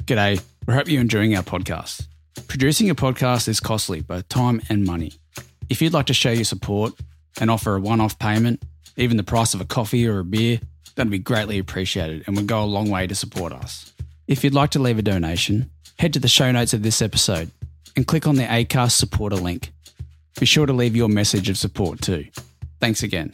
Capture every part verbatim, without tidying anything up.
G'day, we hope you're enjoying our podcast. Producing a podcast is costly, both time and money. If you'd like to show your support and offer a one-off payment, even the price of a coffee or a beer, that'd be greatly appreciated and would go a long way to support us. If you'd like to leave a donation, head to the show notes of this episode and click on the Acast supporter link. Be sure to leave your message of support too. Thanks again.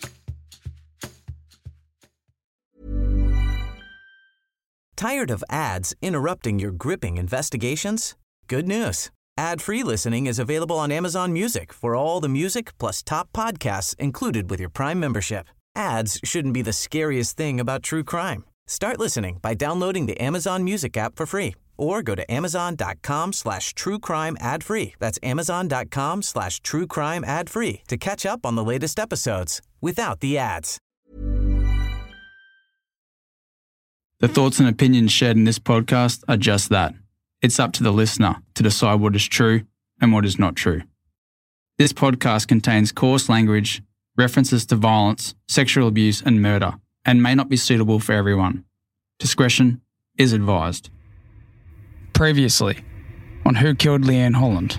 Tired of ads interrupting your gripping investigations? Good news. Ad-free listening is available on Amazon Music for all the music plus top podcasts included with your Prime membership. Ads shouldn't be the scariest thing about true crime. Start listening by downloading the Amazon Music app for free or go to amazon.com slash true crime ad free. That's amazon.com slash true crime ad free to catch up on the latest episodes without the ads. The thoughts and opinions shared in this podcast are just that. It's up to the listener to decide what is true and what is not true. This podcast contains coarse language, references to violence, sexual abuse and murder, and may not be suitable for everyone. Discretion is advised. Previously, on Who Killed Leanne Holland.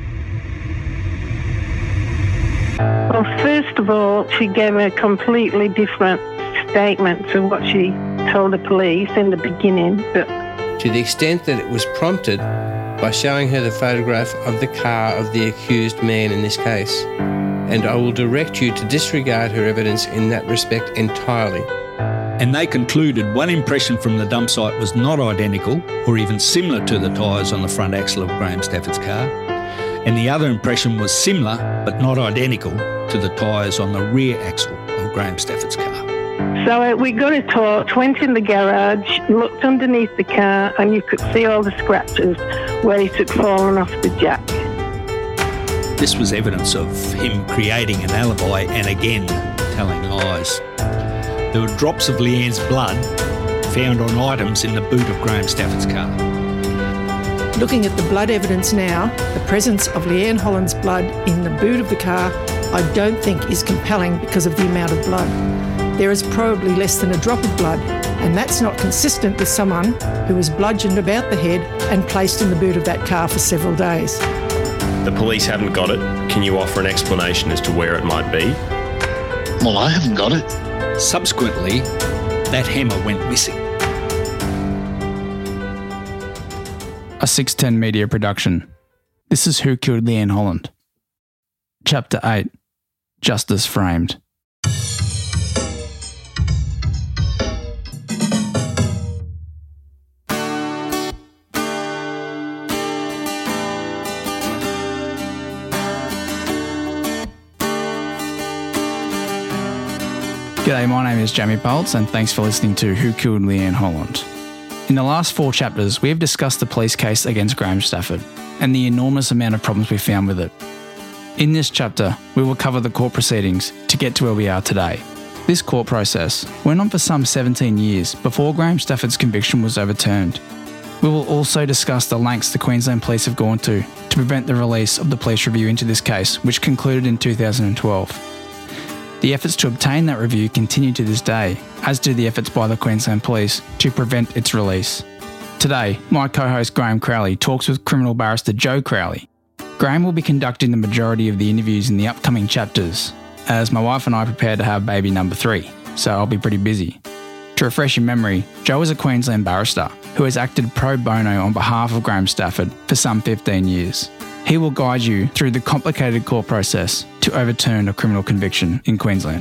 Well, first of all, she gave a completely different statement to what she told the police in the beginning. But to the extent that it was prompted by showing her the photograph of the car of the accused man in this case. And I will direct you to disregard her evidence in that respect entirely. And they concluded one impression from the dump site was not identical or even similar to the tyres on the front axle of Graham Stafford's car, and the other impression was similar but not identical to the tyres on the rear axle of Graham Stafford's car. So we got a torch, went in the garage, looked underneath the car, and you could see all the scratches where it had fallen off the jack. This was evidence of him creating an alibi and again telling lies. There were drops of Leanne's blood found on items in the boot of Graham Stafford's car. Looking at the blood evidence now, the presence of Leanne Holland's blood in the boot of the car I don't think is compelling because of the amount of blood. There is probably less than a drop of blood, and that's not consistent with someone who was bludgeoned about the head and placed in the boot of that car for several days. The police haven't got it. Can you offer an explanation as to where it might be? Well, I haven't got it. Subsequently, that hammer went missing. A six ten Media production. This is Who Killed Leanne Holland. Chapter eight. Justice Framed. G'day, my name is Jamie Pultz and thanks for listening to Who Killed Leanne Holland. In the last four chapters, we have discussed the police case against Graham Stafford and the enormous amount of problems we found with it. In this chapter, we will cover the court proceedings to get to where we are today. This court process went on for some seventeen years before Graham Stafford's conviction was overturned. We will also discuss the lengths the Queensland Police have gone to to prevent the release of the police review into this case, which concluded in two thousand twelve. The efforts to obtain that review continue to this day, as do the efforts by the Queensland Police to prevent its release. Today, my co-host Graham Crowley talks with criminal barrister Joe Crowley. Graham will be conducting the majority of the interviews in the upcoming chapters, as my wife and I prepare to have baby number three, so I'll be pretty busy. To refresh your memory, Joe is a Queensland barrister who has acted pro bono on behalf of Graham Stafford for some fifteen years. He will guide you through the complicated court process to overturn a criminal conviction in Queensland.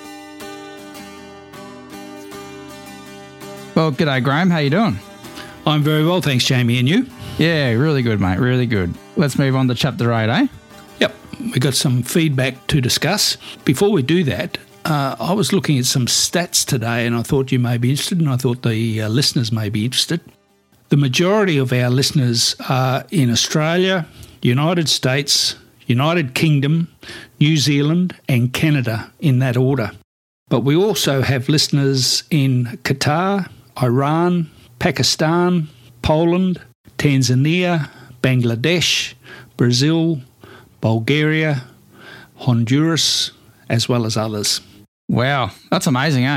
Well, g'day Graham, how you doing? I'm very well, thanks Jamie, and you? Yeah, really good mate, really good. Let's move on to chapter eight, eh? Yep, we got some feedback to discuss. Before we do that, uh, I was looking at some stats today and I thought you may be interested, and I thought the uh, listeners may be interested. The majority of our listeners are in Australia, United States, United Kingdom, New Zealand and Canada in that order. But we also have listeners in Qatar, Iran, Pakistan, Poland, Tanzania, Bangladesh, Brazil, Bulgaria, Honduras, as well as others. Wow, that's amazing, eh?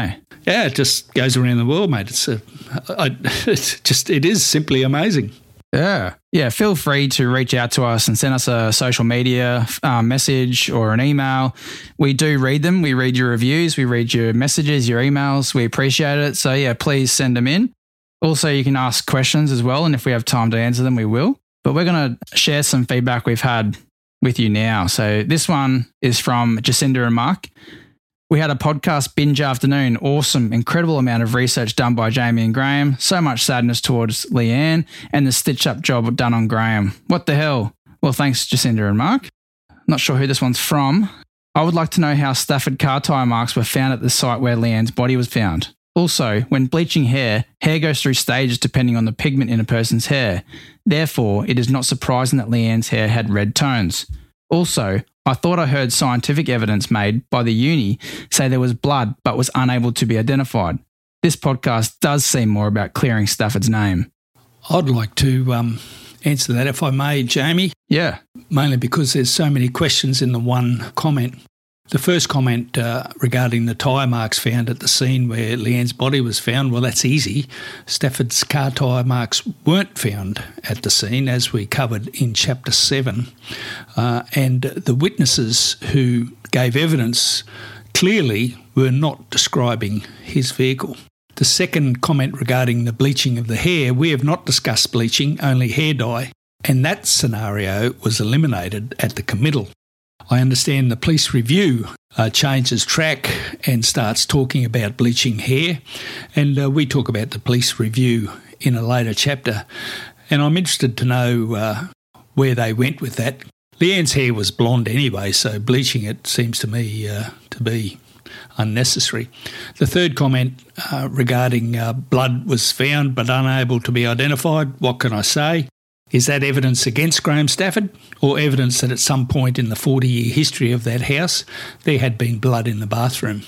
Yeah, it just goes around the world, mate. It's, a, I, it's just, it is simply amazing. Yeah. Yeah. Feel free to reach out to us and send us a social media uh, message or an email. We do read them. We read your reviews. We read your messages, your emails. We appreciate it. So, yeah, please send them in. Also, you can ask questions as well. And if we have time to answer them, we will. But we're going to share some feedback we've had with you now. So this one is from Jacinda and Mark. We had a podcast binge afternoon. Awesome, incredible amount of research done by Jamie and Graham. So much sadness towards Leanne and the stitch-up job done on Graham. What the hell? Well, thanks, Jacinda and Mark. Not sure who this one's from. I would like to know how Stafford car tyre marks were found at the site where Leanne's body was found. Also, when bleaching hair, hair goes through stages depending on the pigment in a person's hair. Therefore, it is not surprising that Leanne's hair had red tones. Also, I thought I heard scientific evidence made by the uni say there was blood but was unable to be identified. This podcast does seem more about clearing Stafford's name. I'd like to um, answer that if I may, Jamie. Yeah. Mainly because there's so many questions in the one comment. The first comment uh, regarding the tyre marks found at the scene where Leanne's body was found, well, that's easy. Stafford's car tyre marks weren't found at the scene, as we covered in Chapter seven. Uh, and the witnesses who gave evidence clearly were not describing his vehicle. The second comment regarding the bleaching of the hair, we have not discussed bleaching, only hair dye. And that scenario was eliminated at the committal. I understand the police review uh, changes track and starts talking about bleaching hair, and uh, we talk about the police review in a later chapter. And I'm interested to know uh, where they went with that. Leanne's hair was blonde anyway, so bleaching it seems to me uh, to be unnecessary. The third comment uh, regarding uh, blood was found but unable to be identified. What can I say? Is that evidence against Graham Stafford, or evidence that at some point in the forty-year history of that house there had been blood in the bathroom?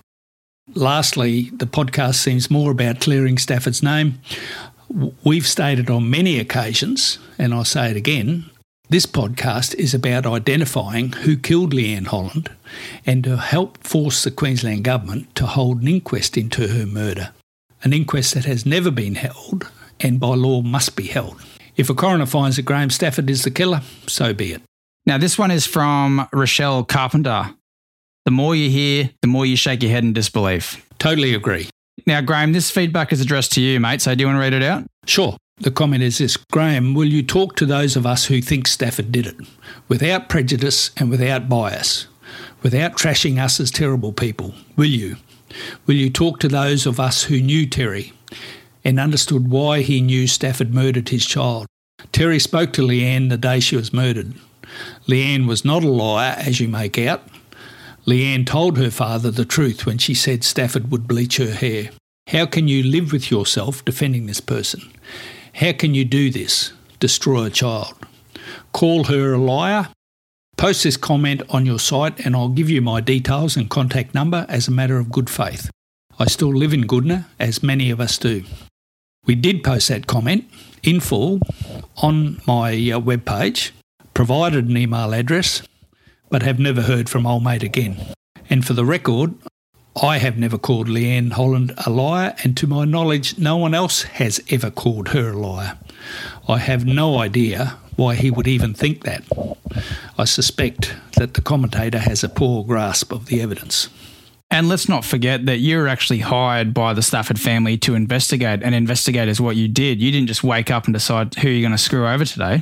Lastly, the podcast seems more about clearing Stafford's name. We've stated on many occasions, and I'll say it again, this podcast is about identifying who killed Leanne Holland and to help force the Queensland Government to hold an inquest into her murder, an inquest that has never been held and by law must be held. If a coroner finds that Graham Stafford is the killer, so be it. Now, this one is from Rochelle Carpenter. The more you hear, the more you shake your head in disbelief. Totally agree. Now, Graham, this feedback is addressed to you, mate, so do you want to read it out? Sure. The comment is this: Graham, will you talk to those of us who think Stafford did it, without prejudice and without bias, without trashing us as terrible people? Will you? Will you talk to those of us who knew Terry and understood why he knew Stafford murdered his child? Terry spoke to Leanne the day she was murdered. Leanne was not a liar, as you make out. Leanne told her father the truth when she said Stafford would bleach her hair. How can you live with yourself defending this person? How can you do this? Destroy a child? Call her a liar? Post this comment on your site and I'll give you my details and contact number as a matter of good faith. I still live in Goodna, as many of us do. We did post that comment in full on my uh, webpage, provided an email address, but have never heard from old mate again. And for the record, I have never called Leanne Holland a liar, and to my knowledge, no one else has ever called her a liar. I have no idea why he would even think that. I suspect that the commentator has a poor grasp of the evidence. And let's not forget that you were actually hired by the Stafford family to investigate, and investigate is what you did. You didn't just wake up and decide who you're going to screw over today.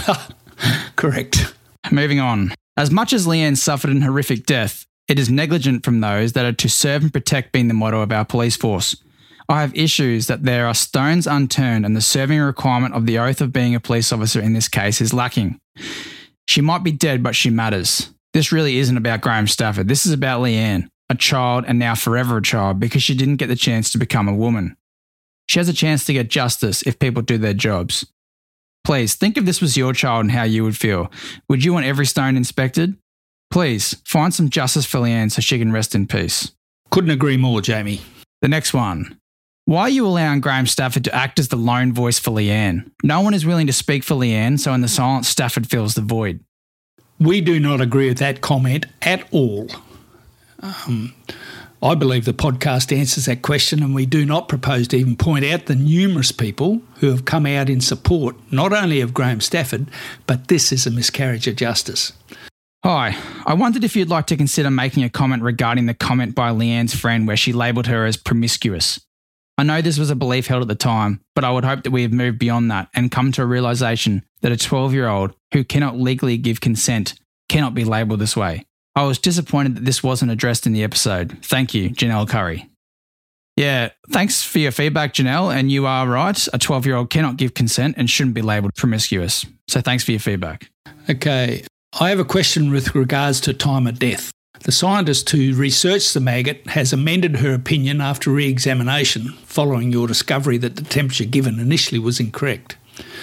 Correct. Moving on. As much as Leanne suffered an horrific death, it is negligent from those that are to serve and protect being the motto of our police force. I have issues that there are stones unturned and the serving requirement of the oath of being a police officer in this case is lacking. She might be dead, but she matters. This really isn't about Graham Stafford. This is about Leanne, a child and now forever a child, because she didn't get the chance to become a woman. She has a chance to get justice if people do their jobs. Please, think if this was your child and how you would feel. Would you want every stone inspected? Please, find some justice for Leanne so she can rest in peace. Couldn't agree more, Jamie. The next one. Why are you allowing Graham Stafford to act as the lone voice for Leanne? No one is willing to speak for Leanne, so in the silence, Stafford fills the void. We do not agree with that comment at all. Um, I believe the podcast answers that question, and we do not propose to even point out the numerous people who have come out in support not only of Graham Stafford, but this is a miscarriage of justice. Hi, I wondered if you'd like to consider making a comment regarding the comment by Leanne's friend where she labelled her as promiscuous. I know this was a belief held at the time, but I would hope that we have moved beyond that and come to a realisation that a twelve-year-old who cannot legally give consent cannot be labelled this way. I was disappointed that this wasn't addressed in the episode. Thank you, Janelle Curry. Yeah, thanks for your feedback, Janelle, and you are right. A twelve-year-old cannot give consent and shouldn't be labelled promiscuous. So thanks for your feedback. Okay, I have a question with regards to time of death. The scientist who researched the maggot has amended her opinion after re-examination following your discovery that the temperature given initially was incorrect.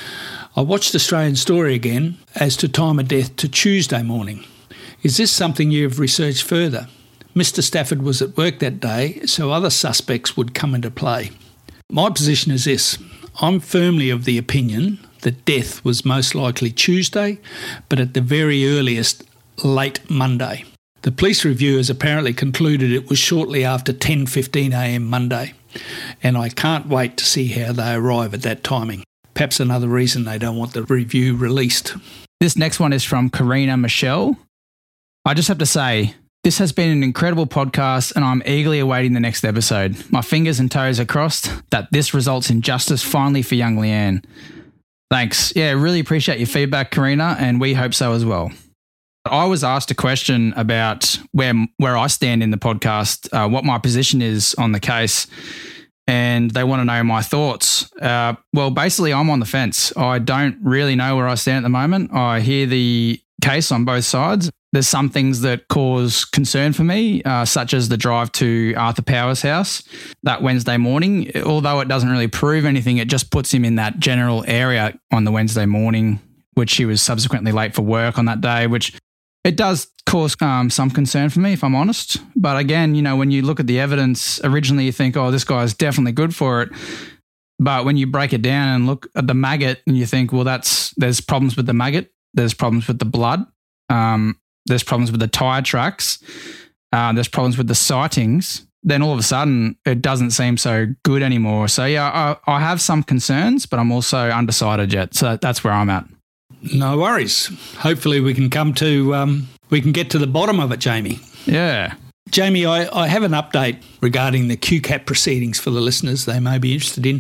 I watched Australian Story again as to time of death to Tuesday morning. Is this something you have researched further? Mister Stafford was at work that day, so other suspects would come into play. My position is this. I'm firmly of the opinion that death was most likely Tuesday, but at the very earliest, late Monday. The police review has apparently concluded it was shortly after ten fifteen a m Monday, and I can't wait to see how they arrive at that timing. Perhaps another reason they don't want the review released. This next one is from Karina Michelle. I just have to say, this has been an incredible podcast and I'm eagerly awaiting the next episode. My fingers and toes are crossed that this results in justice finally for young Leanne. Thanks. Yeah, really appreciate your feedback, Karina, and we hope so as well. I was asked a question about where where I stand in the podcast, uh, what my position is on the case, and they want to know my thoughts. Uh, well, basically, I'm on the fence. I don't really know where I stand at the moment. I hear the case on both sides. There's some things that cause concern for me, uh, such as the drive to Arthur Power's house that Wednesday morning. Although it doesn't really prove anything, it just puts him in that general area on the Wednesday morning, which he was subsequently late for work on that day, which it does cause um, some concern for me, if I'm honest. But again, you know, when you look at the evidence, originally you think, oh, this guy's definitely good for it. But when you break it down and look at the maggot and you think, well, that's there's problems with the maggot, there's problems with the blood, um, there's problems with the tyre tracks, uh, there's problems with the sightings, then all of a sudden it doesn't seem so good anymore. So, yeah, I, I have some concerns, but I'm also undecided yet. So that's where I'm at. No worries. Hopefully we can come to, um, we can get to the bottom of it, Jamie. Yeah. Jamie, I, I have an update regarding the Q CAT proceedings for the listeners they may be interested in.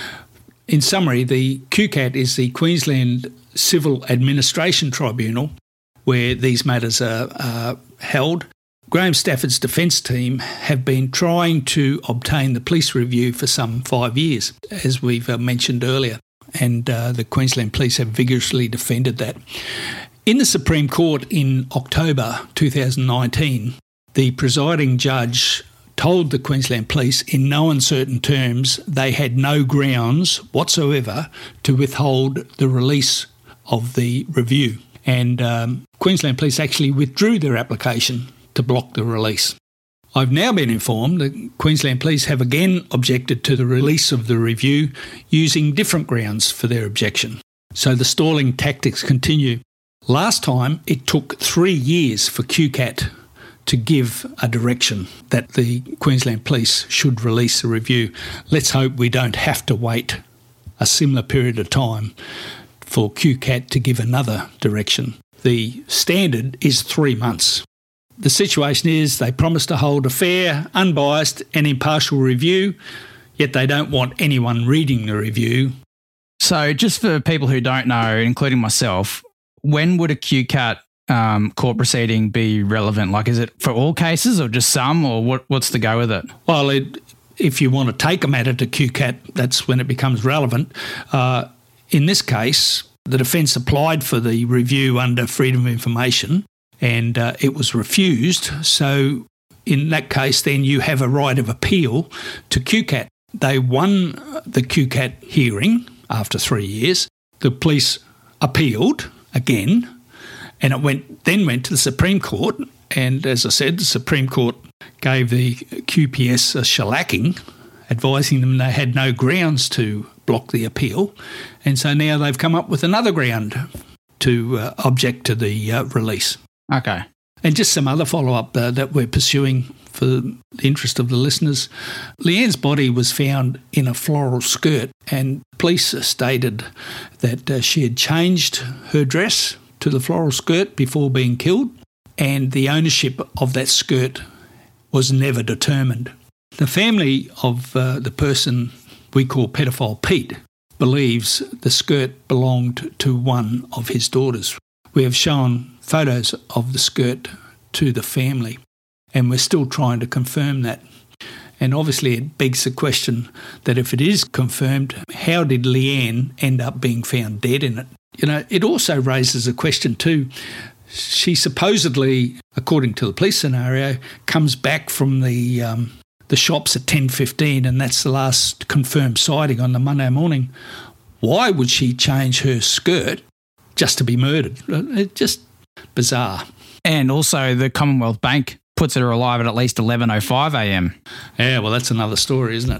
In summary, the Q CAT is the Queensland Civil Administration Tribunal where these matters are, are held. Graham Stafford's defence team have been trying to obtain the police review for some five years, as we've uh, mentioned earlier, and uh, the Queensland Police have vigorously defended that. In the Supreme Court in October two thousand nineteen, the presiding judge told the Queensland Police in no uncertain terms they had no grounds whatsoever to withhold the release of the review. And um, Queensland Police actually withdrew their application to block the release. I've now been informed that Queensland Police have again objected to the release of the review using different grounds for their objection. So the stalling tactics continue. Last time it took three years for Q CAT to give a direction that the Queensland Police should release the review. Let's hope we don't have to wait a similar period of time for Q CAT to give another direction. The standard is three months. The situation is they promise to hold a fair, unbiased and impartial review, yet they don't want anyone reading the review. So just for people who don't know, including myself, when would a Q CAT um, court proceeding be relevant? Like, is it for all cases or just some, or what? what's the go with it? Well, it, if you want to take a matter to Q CAT, that's when it becomes relevant. Uh, in this case, the defence applied for the review under Freedom of Information and uh, it was refused. So in that case, then you have a right of appeal to Q CAT. They won the Q CAT hearing after three years. The police appealed again, and it went then went to the Supreme Court. And as I said, the Supreme Court gave the Q P S a shellacking, advising them they had no grounds to block the appeal. And so now they've come up with another ground to uh, object to the uh, release. Okay. And just some other follow-up uh, that we're pursuing for the interest of the listeners. Leanne's body was found in a floral skirt, and police stated that uh, she had changed her dress to the floral skirt before being killed, and the ownership of that skirt was never determined. The family of uh, the person we call pedophile Pete believes the skirt belonged to one of his daughters. We have shown photos of the skirt to the family, and we're still trying to confirm that. And obviously it begs the question that if it is confirmed, how did Leanne end up being found dead in it? You know, it also raises a question too. She supposedly, according to the police scenario, comes back from the um, the shops at ten fifteen, and that's the last confirmed sighting on the Monday morning. Why would she change her skirt just to be murdered? It's just bizarre. And also the Commonwealth Bank puts her alive at at least eleven oh five a m. Yeah, well, that's another story, isn't it?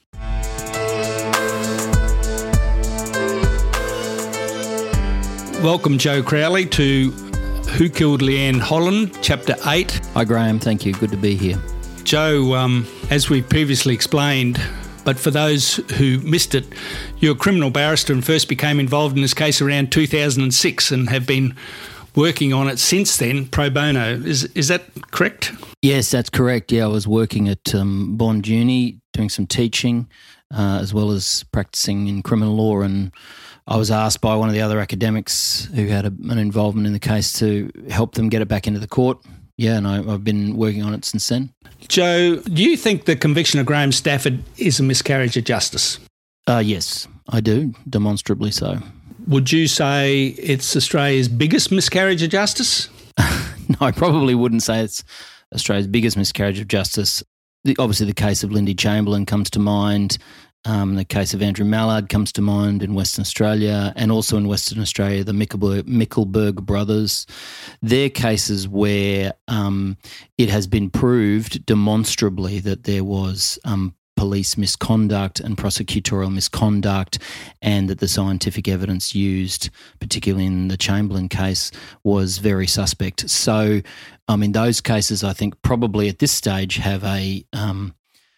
Welcome, Joe Crowley, to Who Killed Leanne Holland, Chapter eight. Hi, Graham. Thank you. Good to be here. Joe, um, as we previously explained, but for those who missed it, you're a criminal barrister and first became involved in this case around two thousand six and have been working on it since then, pro bono. Is is that correct? Yes, that's correct. Yeah, I was working at um, Bond Uni, doing some teaching, uh, as well as practicing in criminal law, and I was asked by one of the other academics who had a, an involvement in the case to help them get it back into the court. Yeah, and I, I've been working on it since then. Joe, do you think the conviction of Graham Stafford is a miscarriage of justice? Uh, yes, I do, demonstrably so. Would you say it's Australia's biggest miscarriage of justice? No, I probably wouldn't say it's Australia's biggest miscarriage of justice. The, obviously, the case of Lindy Chamberlain comes to mind. Um, the case of Andrew Mallard comes to mind in Western Australia, and also in Western Australia, the Mickelberg, Mickelberg brothers. They're cases where um, it has been proved demonstrably that there was um, police misconduct and prosecutorial misconduct, and that the scientific evidence used, particularly in the Chamberlain case, was very suspect. So, um, in those cases, I think probably at this stage have a um,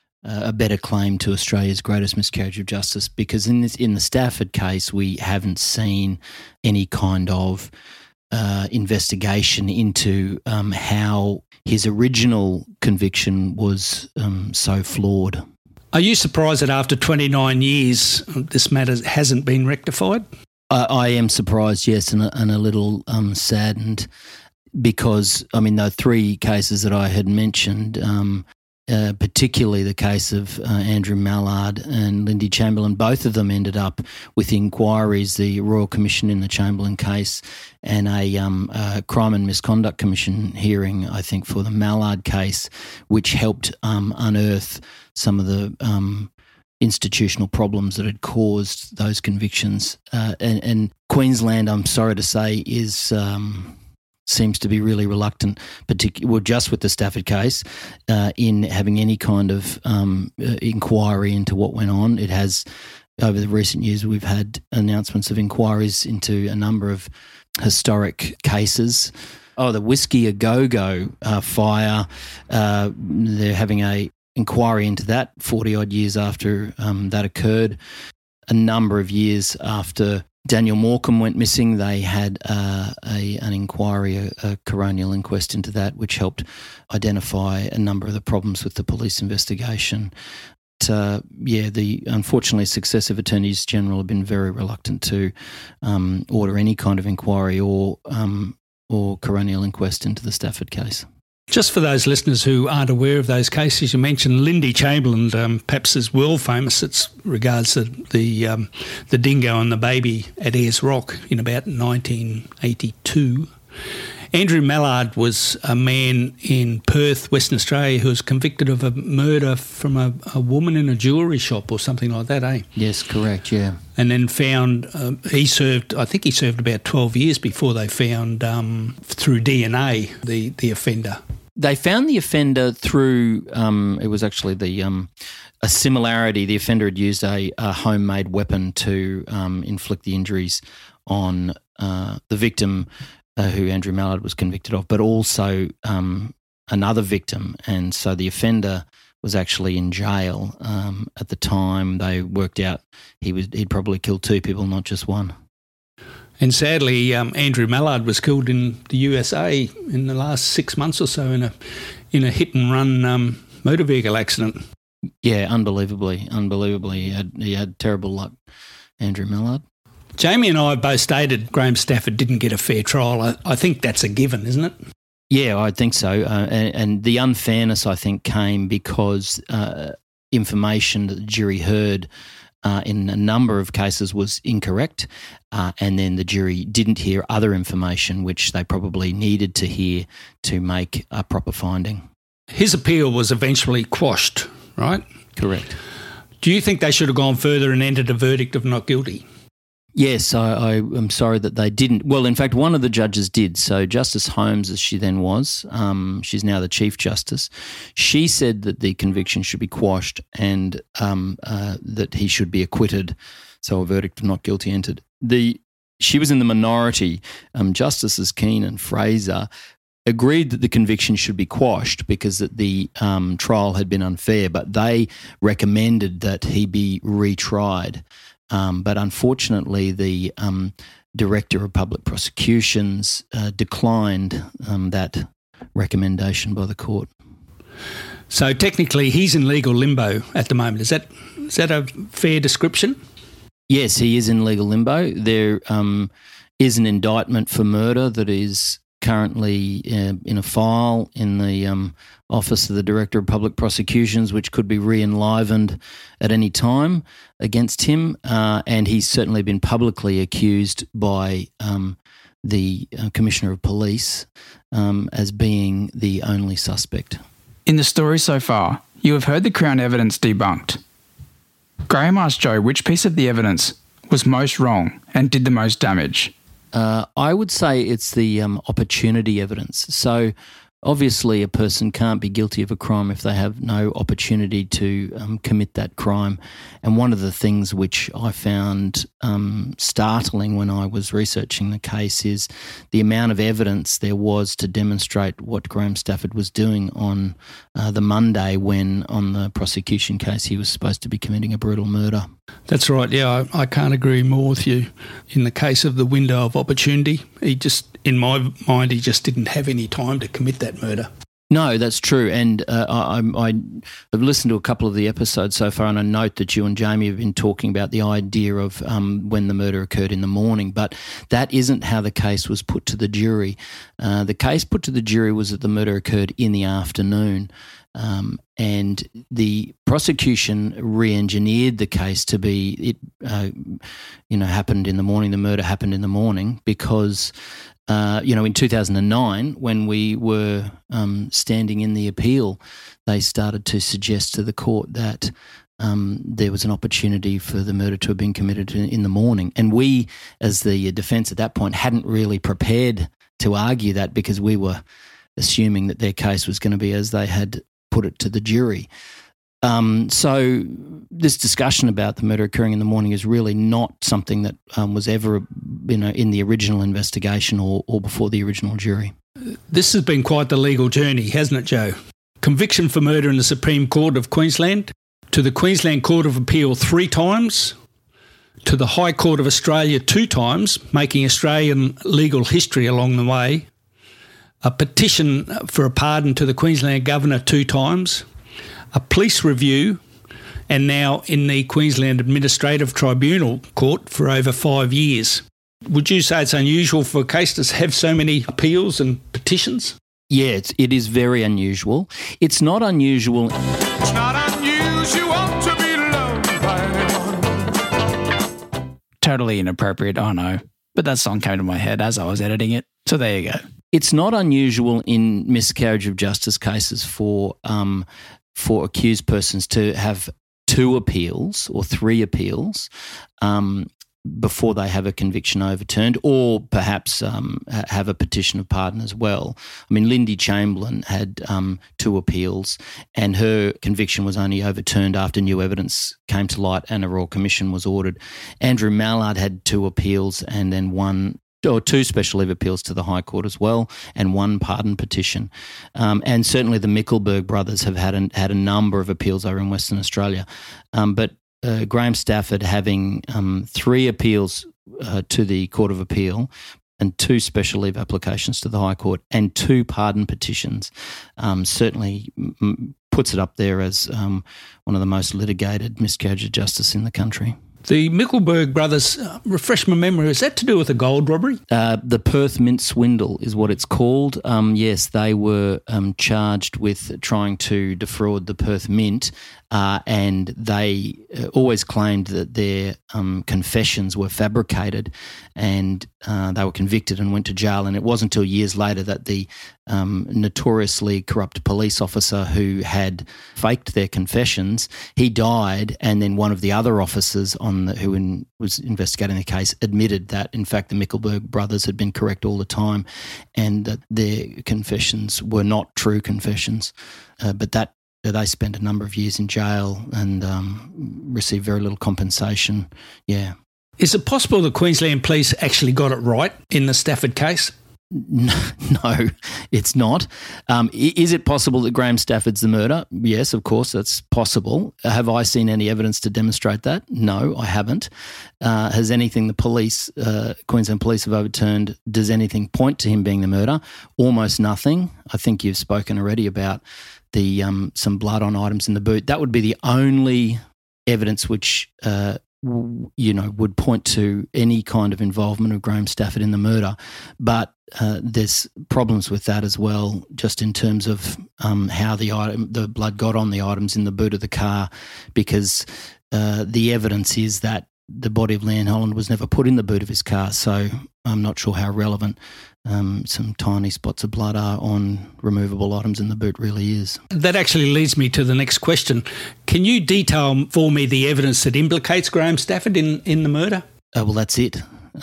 a better claim to Australia's greatest miscarriage of justice, because in this in the Stafford case, we haven't seen any kind of uh, investigation into um, how his original conviction was um, so flawed. Are you surprised that after twenty-nine years this matter hasn't been rectified? I, I am surprised, yes, and a, and a little um, saddened, because, I mean, the three cases that I had mentioned, um, Uh, particularly the case of uh, Andrew Mallard and Lindy Chamberlain, both of them ended up with inquiries, the Royal Commission in the Chamberlain case and a, um, a Crime and Misconduct Commission hearing, I think, for the Mallard case, which helped um, unearth some of the um, institutional problems that had caused those convictions. Uh, and, and Queensland, I'm sorry to say, is... Um, seems to be really reluctant, particularly well, just with the Stafford case, uh, in having any kind of um, uh, inquiry into what went on. It has, over the recent years, we've had announcements of inquiries into a number of historic cases. Oh, the Whiskey A Go-Go uh, fire, uh, they're having a inquiry into that forty-odd years after um, that occurred. A number of years after Daniel Morecambe went missing, they had uh, a an inquiry, a, a coronial inquest into that, which helped identify a number of the problems with the police investigation. But, uh, yeah, the unfortunately successive attorneys general have been very reluctant to um, order any kind of inquiry or um, or coronial inquest into the Stafford case. Just for those listeners who aren't aware of those cases, you mentioned Lindy Chamberlain, um, perhaps is world famous as regards to the um, the dingo and the baby at Ayers Rock in about nineteen eighty-two. Andrew Mallard was a man in Perth, Western Australia, who was convicted of a murder from a, a woman in a jewellery shop or something like that, eh? Yes, correct, yeah. And then found, um, he served, I think he served about twelve years before they found, um, through D N A, the, the offender. They found the offender through, um, it was actually the um, a similarity. The offender had used a, a homemade weapon to um, inflict the injuries on uh, the victim. uh, who Andrew Mallard was convicted of, but also um, another victim. And so the offender was actually in jail um, at the time. They worked out he was he'd probably killed two people, not just one. And sadly, um, Andrew Mallard was killed in the U S A in the last six months or so in a in a hit and run um, motor vehicle accident. Yeah, unbelievably, unbelievably, he had he had terrible luck, Andrew Mallard. Jamie and I both stated Graham Stafford didn't get a fair trial. I, I think that's a given, isn't it? Yeah, I think so. Uh, and, and the unfairness, I think, came because uh, information that the jury heard uh, in a number of cases was incorrect, uh, and then the jury didn't hear other information which they probably needed to hear to make a proper finding. His appeal was eventually quashed, right? Correct. Do you think they should have gone further and entered a verdict of not guilty? Yes, I, I am sorry that they didn't. Well, in fact, one of the judges did. So Justice Holmes, as she then was, um, she's now the Chief Justice, she said that the conviction should be quashed and um, uh, that he should be acquitted. So a verdict of not guilty entered. The She was in the minority. Um, Justices Keane and Fraser agreed that the conviction should be quashed because that the um, trial had been unfair, but they recommended that he be retried. Um, but unfortunately, the um, Director of Public Prosecutions uh, declined um, that recommendation by the court. So technically, he's in legal limbo at the moment. Is that is that a fair description? Yes, he is in legal limbo. There um, is an indictment for murder that is currently uh, in a file in the um, Office of the Director of Public Prosecutions, which could be re-enlivened at any time against him, uh, and he's certainly been publicly accused by um, the uh, Commissioner of Police um, as being the only suspect. In the story so far, you have heard the Crown evidence debunked. Graham asked Joe which piece of the evidence was most wrong and did the most damage. Uh, I would say it's the um, opportunity evidence. So obviously a person can't be guilty of a crime if they have no opportunity to um, commit that crime. And one of the things which I found um, startling when I was researching the case is the amount of evidence there was to demonstrate what Graham Stafford was doing on uh, the Monday when, on the prosecution case, he was supposed to be committing a brutal murder. That's right, yeah, I, I can't agree more with you. In the case of the window of opportunity, he just, in my mind, he just didn't have any time to commit that murder. No, that's true. And uh, I, I, I've listened to a couple of the episodes so far, and I note that you and Jamie have been talking about the idea of um, when the murder occurred in the morning, but that isn't how the case was put to the jury. Uh, the case put to the jury was that the murder occurred in the afternoon. Um, and the prosecution re-engineered the case to be it, uh, you know, happened in the morning. The murder happened in the morning because, uh, you know, in two thousand nine, when we were um, standing in the appeal, they started to suggest to the court that um, there was an opportunity for the murder to have been committed in, in the morning, and we, as the defence at that point, hadn't really prepared to argue that because we were assuming that their case was going to be as they had put it to the jury. Um, so this discussion about the murder occurring in the morning is really not something that um, was ever, you know, in the original investigation or, or before the original jury. This has been quite the legal journey, hasn't it, Joe? Conviction for murder in the Supreme Court of Queensland, to the Queensland Court of Appeal three times, to the High Court of Australia two times, making Australian legal history along the way, a petition for a pardon to the Queensland Governor two times, a police review, and now in the Queensland Administrative Tribunal Court for over five years. Would you say it's unusual for a case to have so many appeals and petitions? Yeah, it's, it is very unusual. It's not unusual. It's not unusual to be loved by anyone. Totally inappropriate, I know. But that song came to my head as I was editing it. So there you go. It's not unusual in miscarriage of justice cases for um, for accused persons to have two appeals or three appeals um, before they have a conviction overturned, or perhaps um, have a petition of pardon as well. I mean, Lindy Chamberlain had um, two appeals, and her conviction was only overturned after new evidence came to light and a Royal Commission was ordered. Andrew Mallard had two appeals and then one or two special leave appeals to the High Court as well, and one pardon petition. Um, and certainly the Mickelberg brothers have had a, had a number of appeals over in Western Australia. Um, but uh, Graham Stafford having um, three appeals uh, to the Court of Appeal and two special leave applications to the High Court and two pardon petitions um, certainly m- puts it up there as um, one of the most litigated miscarriage of justice in the country. The Mickelberg brothers, uh, refresh my memory, is that to do with a gold robbery? Uh, the Perth Mint swindle is what it's called. Um, yes, they were um, charged with trying to defraud the Perth Mint, uh, and they uh, always claimed that their um, confessions were fabricated, and uh, they were convicted and went to jail. And it wasn't until years later that the um, notoriously corrupt police officer who had faked their confessions, he died, and then one of the other officers on the, who in, was investigating the case admitted that, in fact, the Mickelberg brothers had been correct all the time and that their confessions were not true confessions. Uh, but that they spent a number of years in jail and um, received very little compensation. Yeah. Is it possible the Queensland Police actually got it right in the Stafford case? No, no, it's not. Um, is it possible that Graham Stafford's the murderer? Yes, of course, that's possible. Have I seen any evidence to demonstrate that? No, I haven't. Uh, has anything the police, uh, Queensland Police have overturned, does anything point to him being the murderer? Almost nothing. I think you've spoken already about the um, some blood on items in the boot. That would be the only evidence which uh, you know, would point to any kind of involvement of Graham Stafford in the murder. But uh, there's problems with that as well, just in terms of um, how the item, the blood got on the items in the boot of the car, because uh, the evidence is that the body of Leanne Holland was never put in the boot of his car. So I'm not sure how relevant um, some tiny spots of blood are on removable items in the boot really is. That actually leads me to the next question. Can you detail for me the evidence that implicates Graham Stafford in, in the murder? Uh, well, that's it.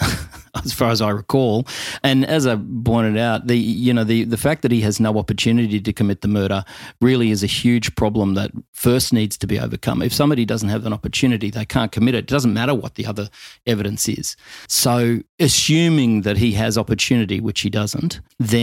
As far as I recall. And as I pointed out, the you know the, the fact that he has no opportunity to commit the murder really is a huge problem that first needs to be overcome. If somebody doesn't have an opportunity, they can't commit it. It doesn't matter what the other evidence is. So assuming that he has opportunity, which he doesn't,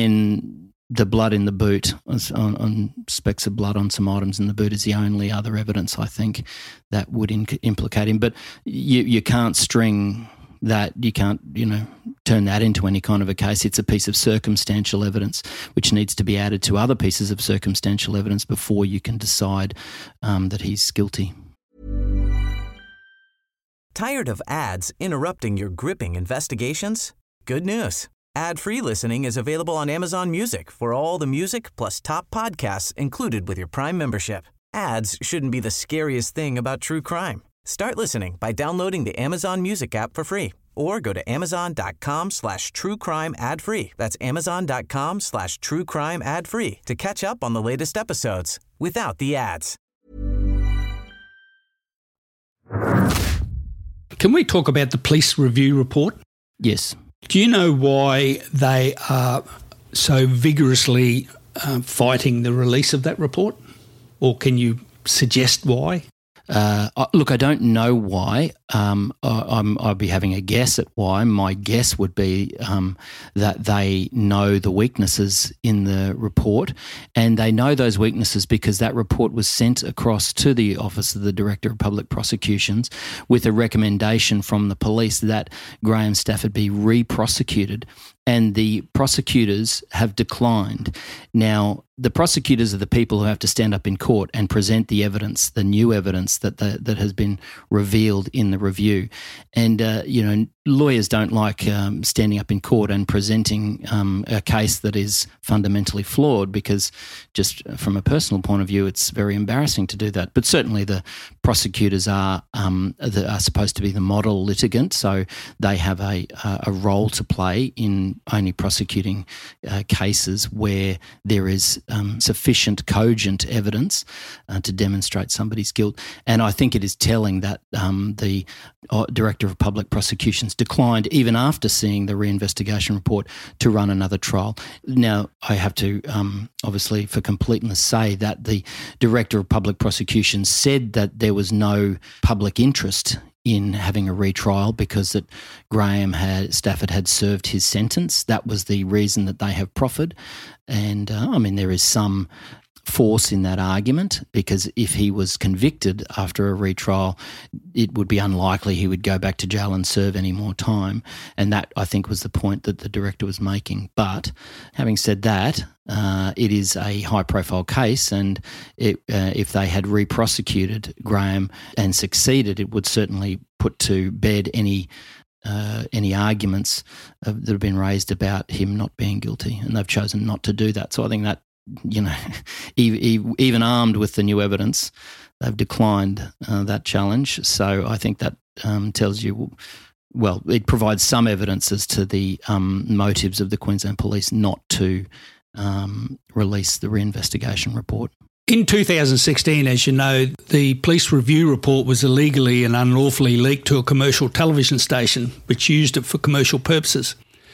then the blood in the boot, on, on specks of blood on some items in the boot, is the only other evidence, I think, that would in, implicate him. But you you can't string that, you can't, you know, turn that into any kind of a case. It's a piece of circumstantial evidence which needs to be added to other pieces of circumstantial evidence before you can decide um, that he's guilty. Tired of ads interrupting your gripping investigations? Good news. Ad-free listening is available on Amazon Music for all the music plus top podcasts included with your Prime membership. Ads shouldn't be the scariest thing about true crime. Start listening by downloading the Amazon Music app for free or go to amazon.com slash true crime ad free. That's amazon.com slash true crime ad free to catch up on the latest episodes without the ads. Can we talk about the police review report? Yes. Do you know why they are so vigorously uh, fighting the release of that report? Or can you suggest why? Uh, look, I don't know why. Um, I, I'm, I'd be having a guess at why. My guess would be um, that they know the weaknesses in the report, and they know those weaknesses because that report was sent across to the Office of the Director of Public Prosecutions with a recommendation from the police that Graham Stafford be re-prosecuted, and the prosecutors have declined. Now, the prosecutors are the people who have to stand up in court and present the evidence, the new evidence that the, that has been revealed in the review. And, uh, you know, lawyers don't like um, standing up in court and presenting um, a case that is fundamentally flawed because just from a personal point of view, it's very embarrassing to do that. But certainly the prosecutors are, um, the, are supposed to be the model litigant, so they have a, a role to play in only prosecuting uh, cases where there is um, sufficient cogent evidence uh, to demonstrate somebody's guilt. And I think it is telling that um, the uh, Director of Public Prosecutions declined, even after seeing the reinvestigation report, to run another trial. Now, I have to um, obviously, for completeness, say that the Director of Public Prosecutions said that there was no public interest in having a retrial because that Graham had Stafford had served his sentence. That was the reason that they have proffered. And, uh, I mean, there is some force in that argument because if he was convicted after a retrial, it would be unlikely he would go back to jail and serve any more time. And that, I think, was the point that the director was making. But having said that, uh, it is a high-profile case, and it, uh, if they had re-prosecuted Graham and succeeded, it would certainly put to bed any Uh, any arguments uh, that have been raised about him not being guilty, and they've chosen not to do that. So I think that, you know, even, even armed with the new evidence, they've declined uh, that challenge. So I think that um, tells you, well, it provides some evidence as to the um, motives of the Queensland Police not to um, release the reinvestigation report. In two thousand sixteen, as you know, the police review report was illegally and unlawfully leaked to a commercial television station which used it for commercial purposes.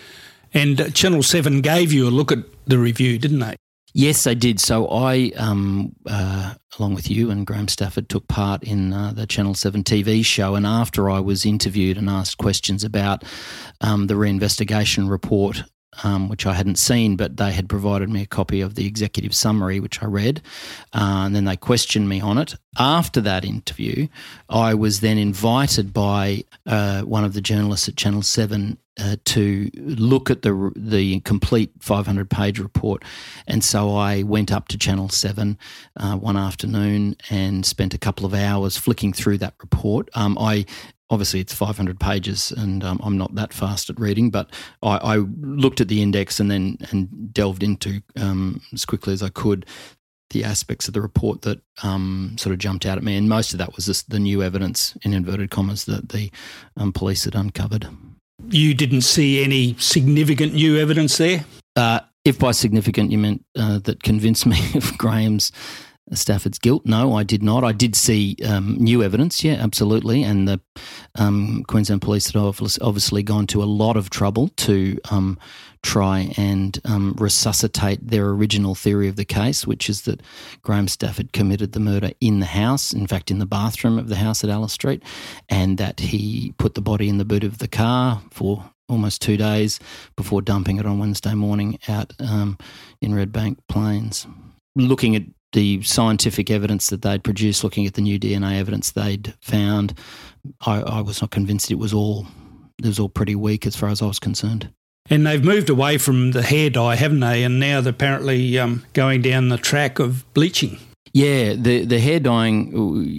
And uh, Channel seven gave you a look at the review, didn't they? Yes, they did. So I, um, uh, along with you and Graham Stafford, took part in uh, the Channel seven T V show, and after I was interviewed and asked questions about um, the reinvestigation report, Um, which I hadn't seen, but they had provided me a copy of the executive summary, which I read, uh, and then they questioned me on it. After that interview, I was then invited by uh, one of the journalists at Channel seven uh, to look at the the complete five hundred page report, and so I went up to Channel seven uh, one afternoon and spent a couple of hours flicking through that report. Um, I Obviously, it's five hundred pages, and um, I'm not that fast at reading, but I, I looked at the index and then and delved into, um, as quickly as I could, the aspects of the report that um, sort of jumped out at me. And most of that was just the new evidence, in inverted commas, that the um, police had uncovered. You didn't see any significant new evidence there? Uh, if by significant you meant uh, that convinced me of Graham's Stafford's guilt, no, I did not. I did see um, new evidence, yeah, absolutely, and the um, Queensland Police had obviously gone to a lot of trouble to um, try and um, resuscitate their original theory of the case, which is that Graham Stafford committed the murder in the house, in fact in the bathroom of the house at Alice Street, and that he put the body in the boot of the car for almost two days before dumping it on Wednesday morning out um, in Redbank Plains. Looking at the scientific evidence that they'd produced, looking at the new D N A evidence they'd found, I, I was not convinced it was all it was all pretty weak as far as I was concerned. And they've moved away from the hair dye, haven't they? And now they're apparently um, going down the track of bleaching. Yeah, the the hair dyeing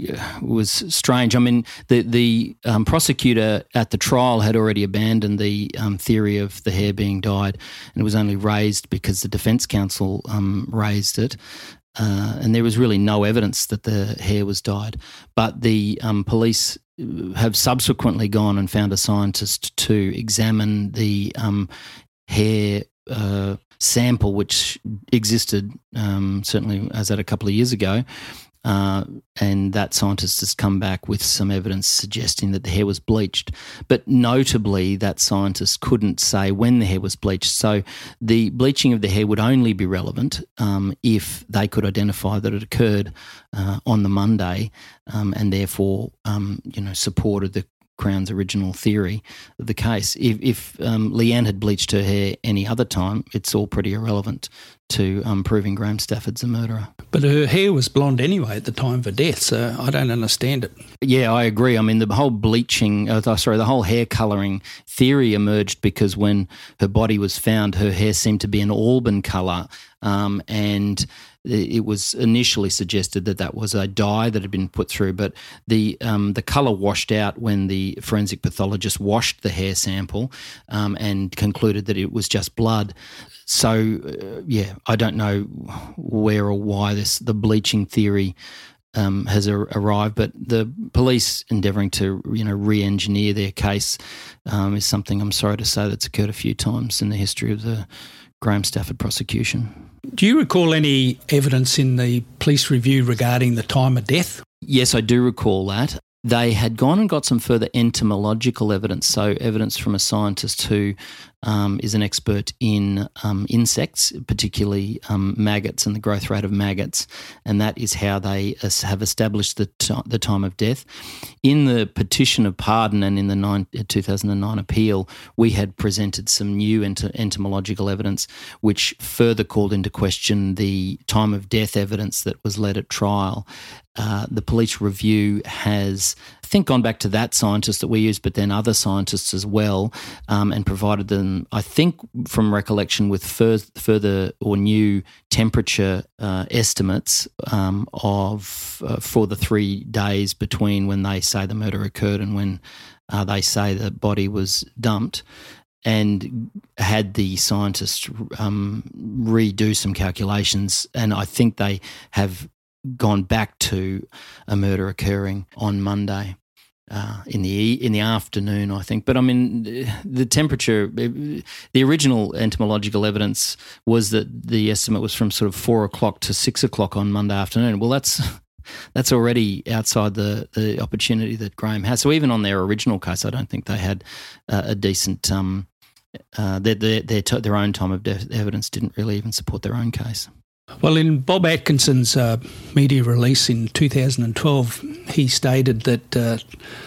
was strange. I mean, the the um, prosecutor at the trial had already abandoned the um, theory of the hair being dyed, and it was only raised because the defence counsel um, raised it. Uh, and there was really no evidence that the hair was dyed. But the um, police have subsequently gone and found a scientist to examine the um, hair uh, sample, which existed um, certainly as at a couple of years ago. Uh, and that scientist has come back with some evidence suggesting that the hair was bleached. But notably, that scientist couldn't say when the hair was bleached. So the bleaching of the hair would only be relevant um, if they could identify that it occurred uh, on the Monday um, and therefore, um, you know, supported the Crown's original theory of the case. If, if um, Leanne had bleached her hair any other time, it's all pretty irrelevant to um, proving Graham Stafford's a murderer. But her hair was blonde anyway at the time of her death, so I don't understand it. Yeah, I agree. I mean, the whole bleaching, uh, sorry, the whole hair colouring theory emerged because when her body was found, her hair seemed to be an auburn colour, um, and it was initially suggested that that was a dye that had been put through, but the um, the colour washed out when the forensic pathologist washed the hair sample um, and concluded that it was just blood. So, uh, yeah, I don't know where or why this the bleaching theory um, has ar- arrived, but the police endeavouring to, you know, re-engineer their case um, is something, I'm sorry to say, that's occurred a few times in the history of the Graham Stafford prosecution. Do you recall any evidence in the police review regarding the time of death? Yes, I do recall that. they had gone and got some further entomological evidence, so evidence from a scientist who um, is an expert in um, insects, particularly um, maggots and the growth rate of maggots, and that is how they have established the, t- the time of death. In the petition of pardon and in the nine, two thousand nine appeal, we had presented some new ent- entomological evidence which further called into question the time of death evidence that was led at trial. Uh, the police review has, I think, gone back to that scientist that we used, but then other scientists as well, um, and provided them, I think, from recollection, with fur- further or new temperature uh, estimates um, of uh, for the three days between when they say the murder occurred and when uh, they say the body was dumped. And had the scientists um, redo some calculations, and I think they have gone back to a murder occurring on Monday uh, in the in the afternoon, I think. But I mean, the temperature, the original entomological evidence was that the estimate was from sort of four o'clock to six o'clock on Monday afternoon. Well, that's that's already outside the, the opportunity that Graham has. So even on their original case, I don't think they had uh, a decent um, uh, their their their, t- their own time of death evidence didn't really even support their own case. Well, in Bob Atkinson's uh, media release in two thousand twelve, he stated that uh,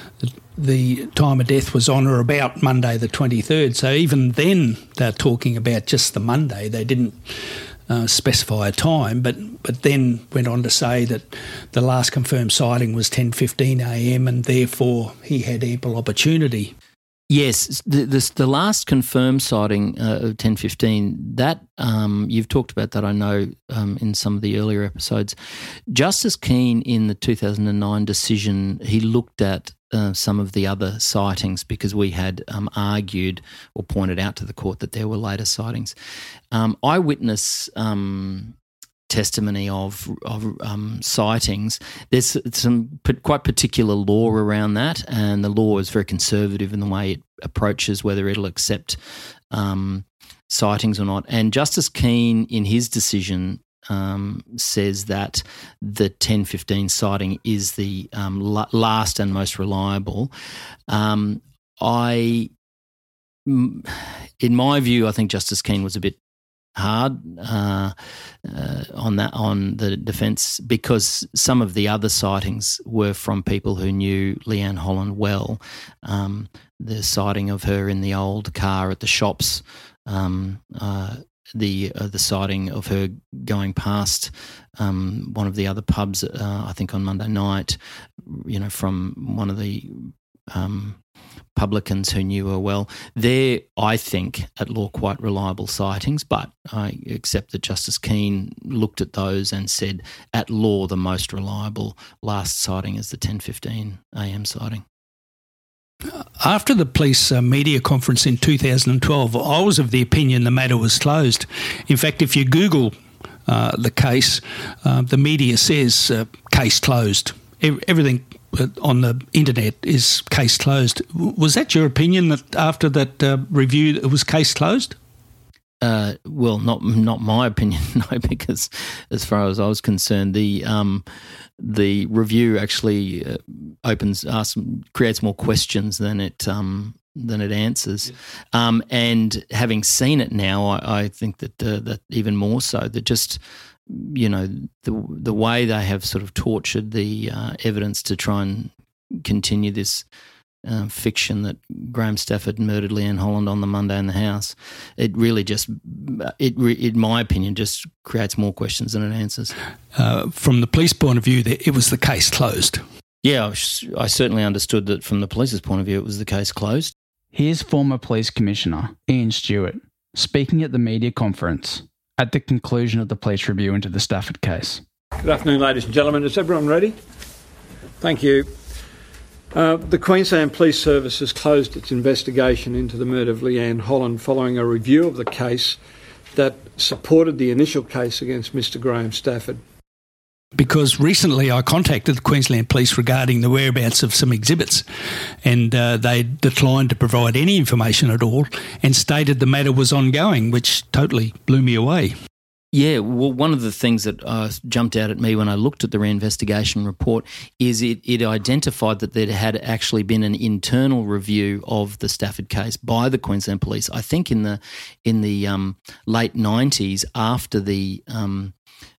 the time of death was on or about Monday the twenty-third. So even then they're talking about just the Monday. They didn't uh, specify a time, but, but then went on to say that the last confirmed sighting was ten fifteen a.m. and therefore he had ample opportunity. Yes, the, this, the last confirmed sighting uh, of ten fifteen, that um, you've talked about that, I know, um, in some of the earlier episodes. Justice Keane, in the two thousand nine decision, he looked at uh, some of the other sightings because we had um, argued or pointed out to the court that there were later sightings. Um, eyewitness um testimony of of um, sightings. There's some p- quite particular law around that, and the law is very conservative in the way it approaches whether it'll accept um, sightings or not. And Justice Keane, in his decision, um, says that the ten fifteen sighting is the um, la- last and most reliable. Um, I, m- in my view, I think Justice Keane was a bit hard uh, uh, on that on the defence because some of the other sightings were from people who knew Leanne Holland well. Um, the sighting of her in the old car at the shops, um, uh, the uh, the sighting of her going past um, one of the other pubs, uh, I think on Monday night, you know, from one of the um, publicans who knew her well. They're, I think, at law quite reliable sightings, but I accept that Justice Keane looked at those and said, at law, the most reliable last sighting is the ten fifteen a.m. sighting. After the police uh, media conference in two thousand twelve, I was of the opinion the matter was closed. In fact, if you Google uh, the case, uh, the media says uh, case closed. Everything on the internet is case closed. Was that your opinion that after that uh, review it was case closed? Uh, well, not not my opinion, no, because as far as I was concerned, the um, the review actually uh, opens, asks, creates more questions than it um, than it answers. Yeah. Um, and having seen it now, I, I think that uh, that even more so, that just, you know, the the way they have sort of tortured the uh, evidence to try and continue this uh, fiction that Graham Stafford murdered Leanne Holland on the Monday in the house, it really just, it in my opinion, just creates more questions than it answers. Uh, from the police point of view, it was the case closed. Yeah, I certainly understood that from the police's point of view, it was the case closed. Here's former Police Commissioner Ian Stewart speaking at the media conference at the conclusion of the police review into the Stafford case. Good afternoon, ladies and gentlemen. Is everyone ready? Thank you. Uh, the Queensland Police Service has closed its investigation into the murder of Leanne Holland following a review of the case that supported the initial case against Mister Graham Stafford. Because recently I contacted the Queensland Police regarding the whereabouts of some exhibits, and uh, they declined to provide any information at all and stated the matter was ongoing, which totally blew me away. Yeah, well, one of the things that uh, jumped out at me when I looked at the reinvestigation report is it, it identified that there had actually been an internal review of the Stafford case by the Queensland Police. I think in the in the um, late nineties, after the um,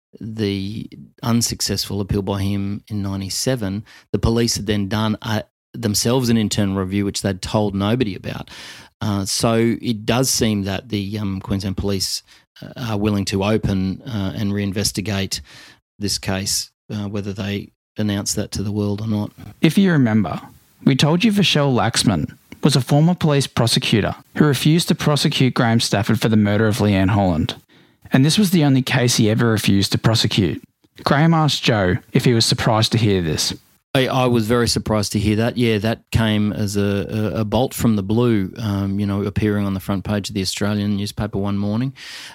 the unsuccessful appeal by him in ninety-seven, the police had then done a, themselves an internal review, which they'd told nobody about. Uh, so it does seem that the um, Queensland Police are willing to open uh, and reinvestigate this case, uh, whether they announce that to the world or not. If you remember, we told you Vishal Laxman was a former police prosecutor who refused to prosecute Graham Stafford for the murder of Leanne Holland. And this was the only case he ever refused to prosecute. Graham asked Joe if he was surprised to hear this. I, I was very surprised to hear that. Yeah, that came as a, a, a bolt from the blue, um, you know, appearing on the front page of the Australian newspaper one morning.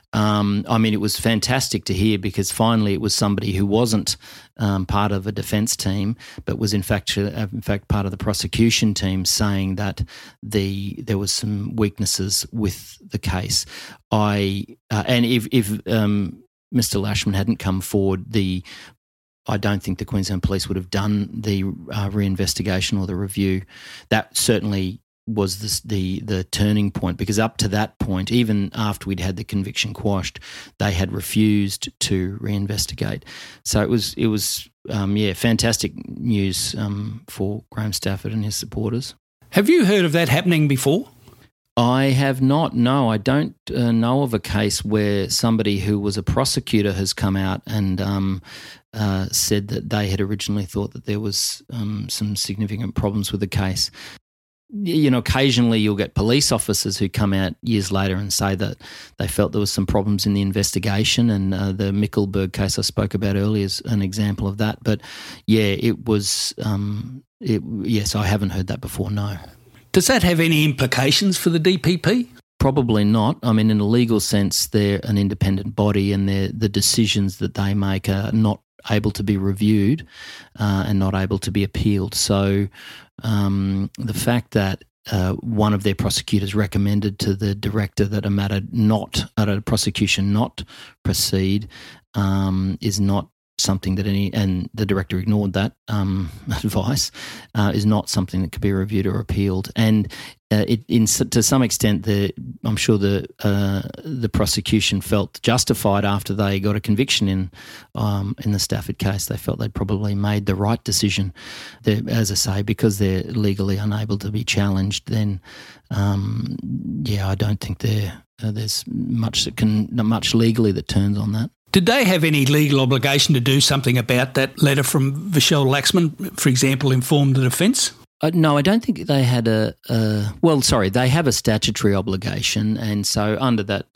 Um, I mean, it was fantastic to hear because finally it was somebody who wasn't um, part of a defence team but was in fact in fact part of the prosecution team saying that the there was some weaknesses with the case. I uh, and if, if um, Mister Lashman hadn't come forward, the I don't think the Queensland Police would have done the uh, reinvestigation or the review. That certainly was the, the the turning point, because up to that point, even after we'd had the conviction quashed, they had refused to reinvestigate. So it was it was um, yeah fantastic news um, for Graham Stafford and his supporters. Have you heard of that happening before? I have not, no. I don't uh, know of a case where somebody who was a prosecutor has come out and um, uh, said that they had originally thought that there was um, some significant problems with the case. You know, occasionally you'll get police officers who come out years later and say that they felt there was some problems in the investigation, and uh, the Mickelberg case I spoke about earlier is an example of that. But, yeah, it was um, – it, yes, I haven't heard that before, no. Does that have any implications for the D P P? Probably not. I mean, in a legal sense, they're an independent body, and the decisions that they make are not able to be reviewed uh, and not able to be appealed. So um, the fact that uh, one of their prosecutors recommended to the director that a matter not, that a prosecution not proceed um, is not something that any, and the director ignored that um, advice, uh, is not something that could be reviewed or appealed. And uh, it, in to some extent, the I'm sure the uh, the prosecution felt justified after they got a conviction in um, in the Stafford case. They felt they'd probably made the right decision. They're, as I say, because they're legally unable to be challenged, then um, yeah, I don't think there uh, there's much that can much legally that turns on that. Did they have any legal obligation to do something about that letter from Vishal Laxman, for example, inform the defence? Uh, no, I don't think they had a, a – well, sorry, they have a statutory obligation, and so under that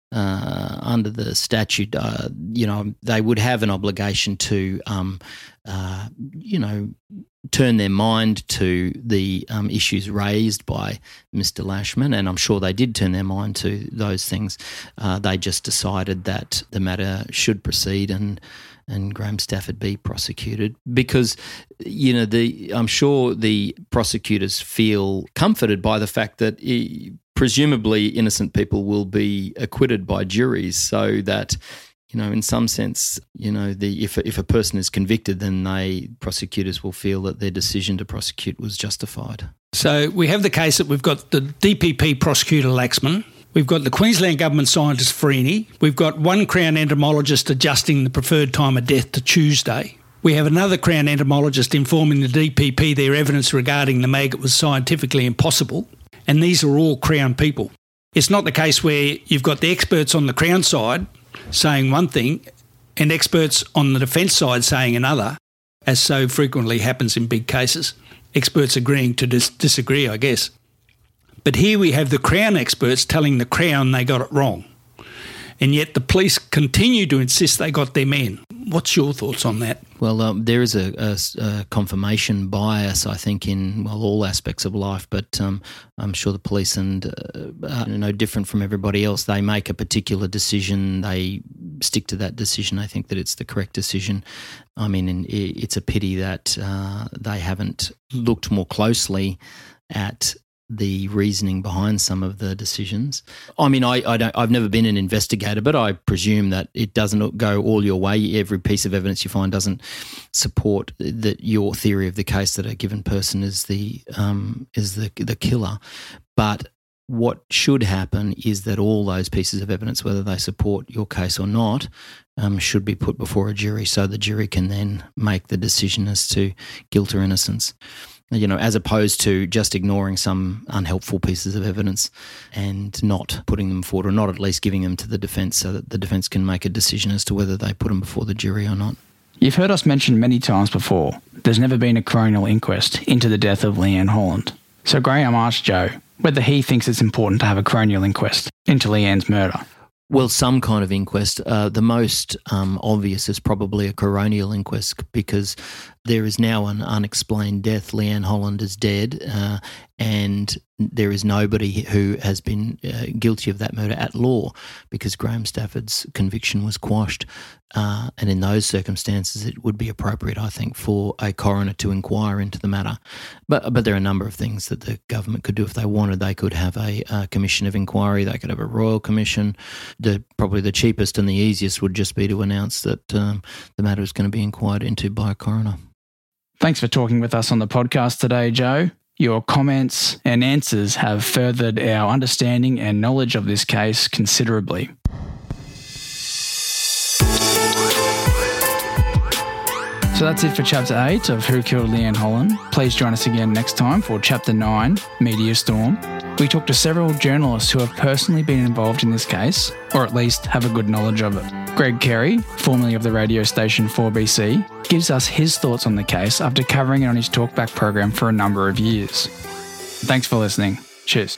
uh, under the statute, uh, you know, they would have an obligation to, um, uh, you know, turn their mind to the um, issues raised by Mister Lashman, and I'm sure they did turn their mind to those things. Uh, they just decided that the matter should proceed and and Graham Stafford be prosecuted because, you know, the I'm sure the prosecutors feel comforted by the fact that he, presumably innocent people will be acquitted by juries, so that, you know, in some sense, you know, the if if a person is convicted, then they prosecutors will feel that their decision to prosecute was justified. So we have the case that we've got the D P P prosecutor Laxman, we've got the Queensland Government scientist Farini, we've got one Crown entomologist adjusting the preferred time of death to Tuesday. We have another Crown entomologist informing the D P P their evidence regarding the maggot was scientifically impossible, and these are all Crown people. It's not the case where you've got the experts on the Crown side saying one thing and experts on the defence side saying another, as so frequently happens in big cases. Experts agreeing to dis- disagree, I guess. But here we have the Crown experts telling the Crown they got it wrong, and yet the police continue to insist they got their men. What's your thoughts on that? Well, um, there is a, a, a confirmation bias, I think, in well all aspects of life, but um, I'm sure the police and uh, are no different from everybody else. They make a particular decision, they stick to that decision. I think that it's the correct decision. I mean, it's a pity that uh, they haven't looked more closely at the reasoning behind some of the decisions. I mean, I, I don't, I've never been an investigator, but I presume that it doesn't go all your way. Every piece of evidence you find doesn't support that your theory of the case that a given person is the um, is the the killer. But what should happen is that all those pieces of evidence, whether they support your case or not, um, should be put before a jury, so the jury can then make the decision as to guilt or innocence. You know, as opposed to just ignoring some unhelpful pieces of evidence and not putting them forward, or not at least giving them to the defence, so that the defence can make a decision as to whether they put them before the jury or not. You've heard us mention many times before, there's never been a coronial inquest into the death of Leanne Holland. So Graham asked Joe whether he thinks it's important to have a coronial inquest into Leanne's murder. Well, some kind of inquest. Uh, the most um, obvious is probably a coronial inquest, because there is now an unexplained death. Leanne Holland is dead, uh, and there is nobody who has been uh, guilty of that murder at law, because Graham Stafford's conviction was quashed. Uh, and in those circumstances, it would be appropriate, I think, for a coroner to inquire into the matter. But but there are a number of things that the government could do if they wanted. They could have a, a commission of inquiry. They could have a royal commission. The, probably the cheapest and the easiest would just be to announce that um, the matter is going to be inquired into by a coroner. Thanks for talking with us on the podcast today, Joe. Your comments and answers have furthered our understanding and knowledge of this case considerably. So that's it for Chapter eight of Who Killed Leanne Holland. Please join us again next time for Chapter nine, Media Storm. We talked to several journalists who have personally been involved in this case, or at least have a good knowledge of it. Greg Carey, formerly of the radio station four B C, gives us his thoughts on the case after covering it on his Talkback program for a number of years. Thanks for listening. Cheers.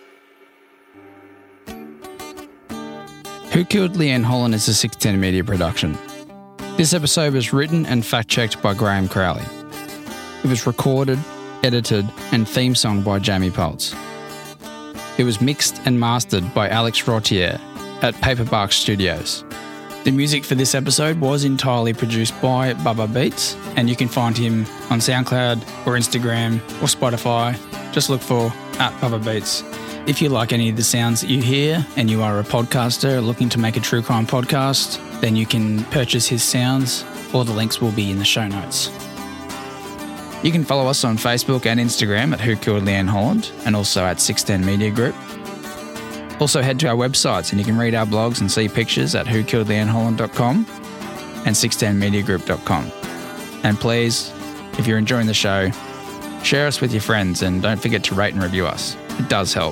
Who Killed Leanne Holland is a six ten Media production. This episode was written and fact-checked by Graham Crowley. It was recorded, edited and theme-songed by Jamie Pultz. It was mixed and mastered by Alex Rottier at Paperbark Studios. The music for this episode was entirely produced by Bubba Beats, and you can find him on SoundCloud or Instagram or Spotify. Just look for at Bubba Beats. If you like any of the sounds that you hear and you are a podcaster looking to make a true crime podcast, then you can purchase his sounds. All the links will be in the show notes. You can follow us on Facebook and Instagram at Who Killed Leanne Holland, and also at six ten Media Group. Also head to our websites and you can read our blogs and see pictures at who killed leanne holland dot com and six ten media group dot com. And please, if you're enjoying the show, share us with your friends and don't forget to rate and review us. It does help.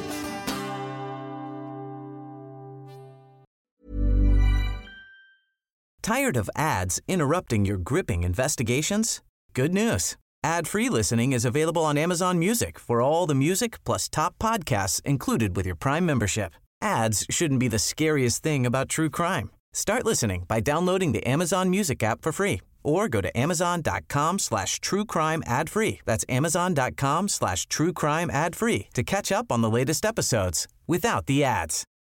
Tired of ads interrupting your gripping investigations? Good news. Ad-free listening is available on Amazon Music for all the music plus top podcasts included with your Prime membership. Ads shouldn't be the scariest thing about true crime. Start listening by downloading the Amazon Music app for free or go to amazon.com slash true crime ad free. That's amazon.com slash true crime ad free to catch up on the latest episodes without the ads.